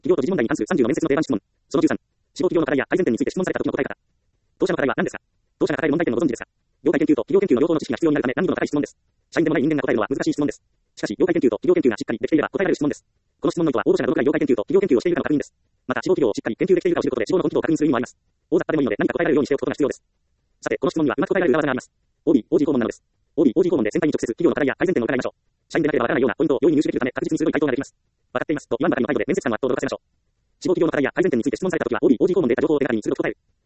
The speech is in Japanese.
企業と時事問題に関する30の面接の定番質問。その13。志望企業の課題や改善点について質問された時の答え方。当社の課題は何ですか？当社が抱える問題点をご存知ですか？業界研究と企業研究の両方の知識が必要になるため難易度の高い質問です。社員でもない人間が答えるのは難しい質問です。しかし、業界研究と企業研究がしっかりできていれば答えられる質問です。この質問の意図は応募者がどのくらい業界研究と企業研究をしているかの確認です。また、志望企業をしっかり研究できているかを知ることで志望の本気度を確認する意味もあります。大雑把でもいいので何か答えられるようにしておくことが必要です。さて、この質問にはうまく答えられる裏技があります。OB、OG 訪問なのです。OB、OG 訪問で先輩に直接企業の課題や改善点を伺いましょう。社員でなければわからないようなポイントを容易に入手できるため確実に鋭い回答ができます。わかっていますと言わんばかりの態度で面接官の圧倒を驚かせましょう。志望企業の課題や改善点について質問されたときは OB、OG 訪問で得た情報を手軽にすぐ答える。